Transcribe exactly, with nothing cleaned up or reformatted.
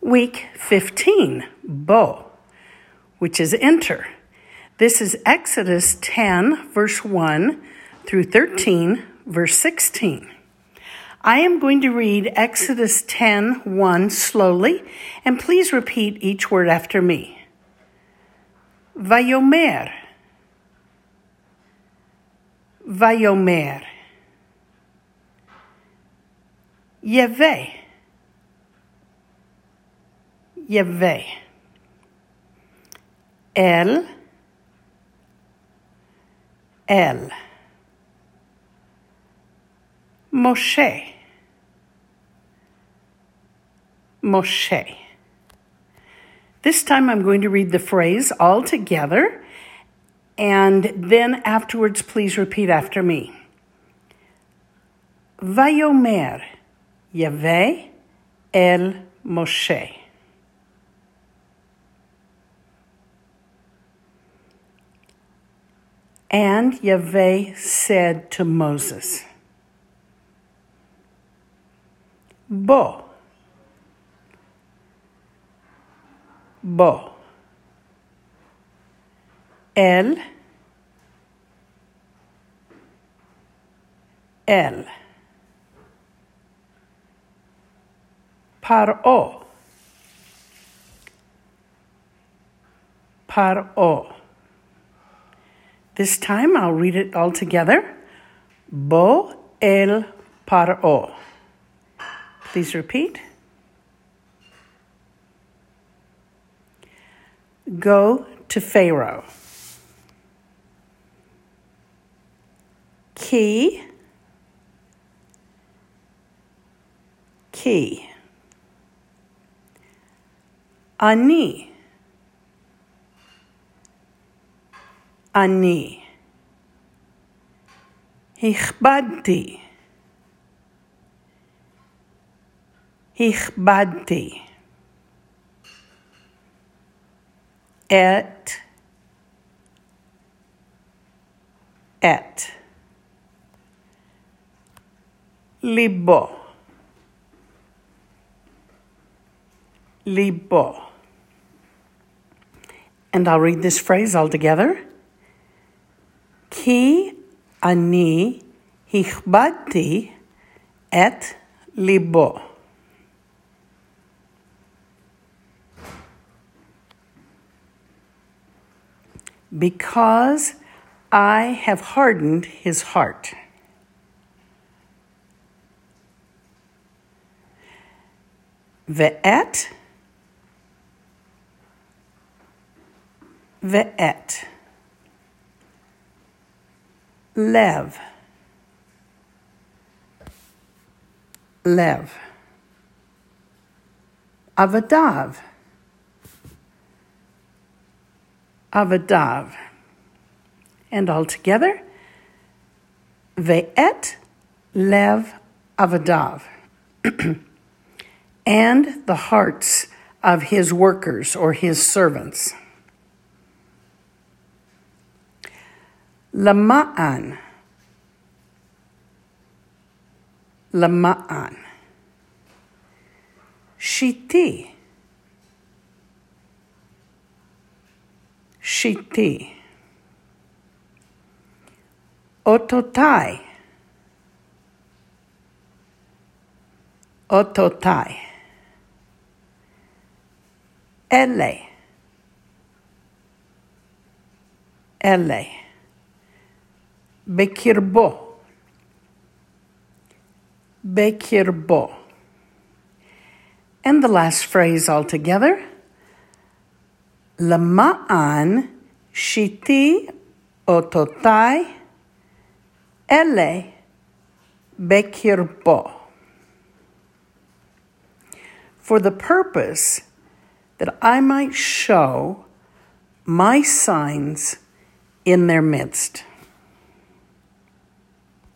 Week fifteen, Bo, which is enter. This is Exodus ten, verse one through thirteen, verse sixteen. I am going to read Exodus ten, one slowly, and please repeat each word after me. Vayomer, Vayomer, Yeveh, Yeveh, El, El, Moshe, Moshe. This time I'm going to read the phrase all together, and then afterwards please repeat after me. Vayomer Yeveh el Moshe. And Yahweh said to Moses, Bo, Bo, El, El, Paro, Paro. This time I'll read it all together. Bo el Paro. Please repeat. Go to Pharaoh. Ki, ki. Ani, ani. Hichbadti, hichbadti. Et, et. Libo, libo. And I'll read this phrase all together. Ki ani hichbadti et libo. Because I have hardened his heart. Ve'et, ve'et. Lev, lev. Avadav, avadav. And all together, ve'et lev avadav. And the hearts of his workers or his servants. Lama'an, lama'an. Shiti, shiti. Ototai, ototai. Ele, ele. Bekirbo, bekirbo. And the last phrase altogether. Lama'an shiti ototai ele bekirbo. For the purpose that I might show my signs in their midst.